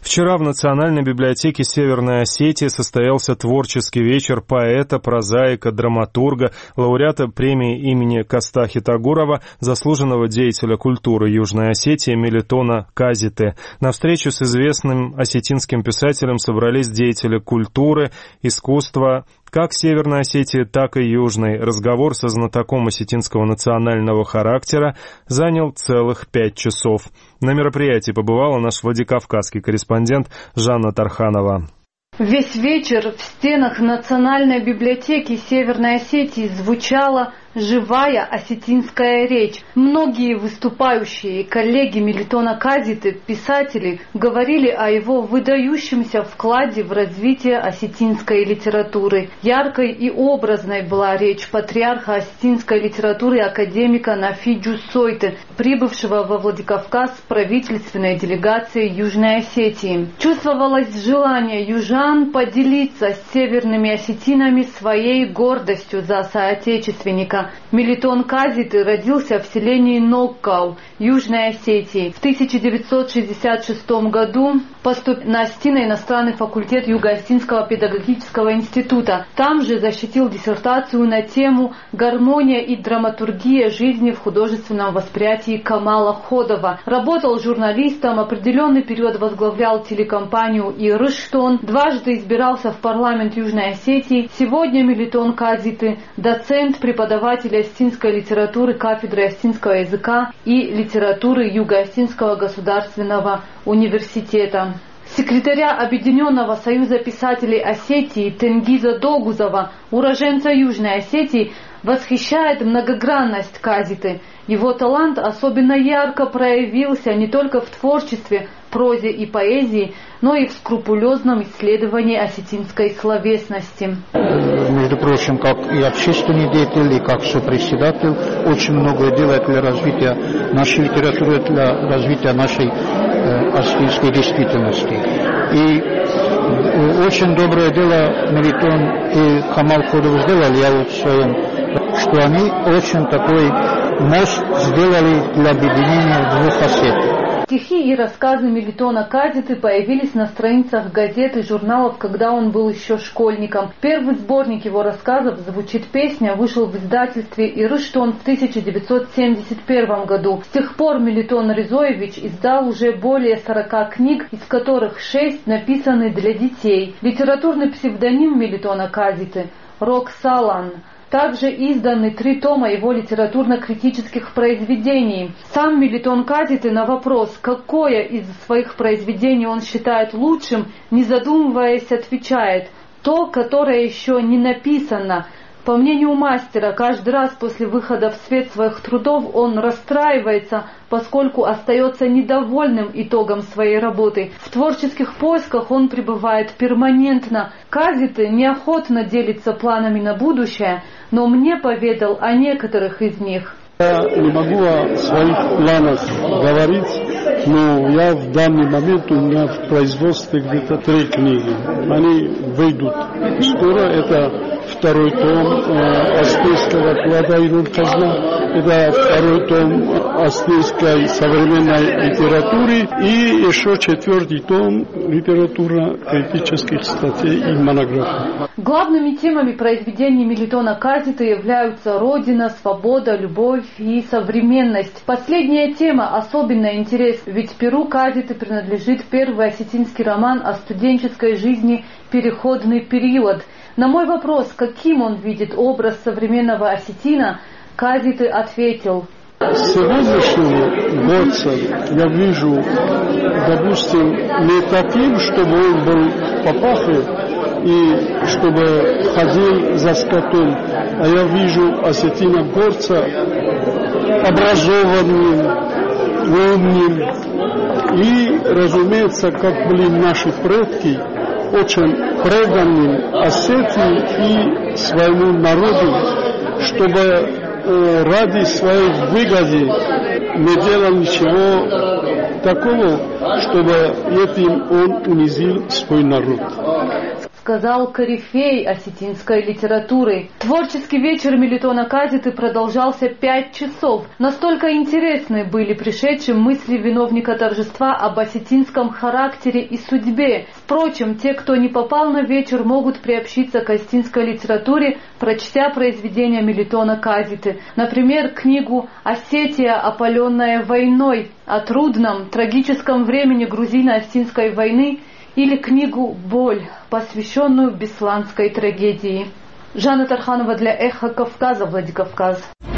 Вчера в Национальной библиотеке Северной Осетии состоялся творческий вечер поэта, прозаика, драматурга, лауреата премии имени Кастахи Тагурова, заслуженного деятеля культуры Южной Осетии Мелитона Казиты. На встречу с известным осетинским писателем собрались деятели культуры, искусства, как Северной Осетии, так и Южной. Разговор со знатоком осетинского национального характера занял целых 5 часов. На мероприятии побывала наш владикавказский корреспондент Жанна Тарханова. Весь вечер в стенах Национальной библиотеки Северной Осетии звучала живая осетинская речь. Многие выступающие коллеги Мелитона Казиты, писатели, говорили о его выдающемся вкладе в развитие осетинской литературы. Яркой и образной была речь патриарха осетинской литературы академика Нафиджу Сойты, прибывшего во Владикавказ с правительственной делегацией Южной Осетии. Чувствовалось желание южан поделиться с северными осетинами своей гордостью за соотечественника. Мелитон Казиты родился в селении Ноккау, Южной Осетии. В 1966 году поступил на иностранный факультет Юго-Осетинского педагогического института. Там же защитил диссертацию на тему «Гармония и драматургия жизни в художественном восприятии Камала Ходова». Работал журналистом, определенный период возглавлял телекомпанию «Ирыштон», дважды избирался в парламент Южной Осетии. Сегодня Мелитон Казиты – доцент, преподаватель осетинской литературы кафедры осетинского языка и литературы Юго-Осетинского государственного университета. Секретаря Объединенного союза писателей Осетии Тенгиза Догузова, уроженца Южной Осетии, восхищает многогранность Казиты. Его талант особенно ярко проявился не только в творчестве, прозе и поэзии, но и в скрупулезном исследовании осетинской словесности. Между прочим, как и общественный деятель, и как сопредседатель, очень многое делает для развития нашей литературы, для развития нашей осетинской действительности. И очень доброе дело Мелитон и Камал Ходов сделали, я вот в своем, что они очень такой мост сделали для объединения двух Осетий. Стихи и рассказы Мелитона Казиты появились на страницах газет и журналов, когда он был еще школьником. Первый сборник его рассказов «Звучит песня» вышел в издательстве «Ирыштон» в 1971 году. С тех пор Мелитон Ризоевич издал уже более 40 книг, из которых 6 написаны для детей. Литературный псевдоним Мелитона Казиты – Роксалан. Также изданы 3 тома его литературно-критических произведений. Сам Мелитон Казиты на вопрос, какое из своих произведений он считает лучшим, не задумываясь, отвечает: то, которое еще не написано. По мнению мастера, каждый раз после выхода в свет своих трудов он расстраивается, поскольку остается недовольным итогом своей работы. В творческих поисках он пребывает перманентно. Казиты неохотно делится планами на будущее, но мне поведал о некоторых из них. Я не могу о своих планах говорить, но я в данный момент, у меня в производстве где-то 3 книги. Они выйдут скоро. Это 2-й том Астейского плода и казна, это 2-й том Астейской современной литературы и еще 4-й том литературно-критических статей и монографий. Главными темами произведений Мелитона Казиты являются родина, свобода, любовь и современность. Последняя тема особенно интересна, ведь перу Казиты принадлежит первый осетинский роман о студенческой жизни «Переходный период». На мой вопрос, каким он видит образ современного осетина, Казиты ответил: Сегодняшнего горца я вижу, допустим, не таким, чтобы он был в папахе и чтобы ходил за скотом, а я вижу осетина горца образованным, умным и, разумеется, как были наши предки, очень преданным Осетии и своему народу, чтобы ради своей выгоды не делал ничего такого, чтобы этим он унизил свой народ. сказал корифей осетинской литературы. Творческий вечер Мелитона Казиты продолжался 5 часов. Настолько интересны были пришедшим мысли виновника торжества об осетинском характере и судьбе. Впрочем, те, кто не попал на вечер, могут приобщиться к осетинской литературе, прочтя произведения Мелитона Казиты. Например, книгу «Осетия, опаленная войной» о трудном, трагическом времени грузино-осетинской войны или книгу «Боль», посвященную бесланской трагедии. Жанна Тарханова для Эхо Кавказа, Владикавказ.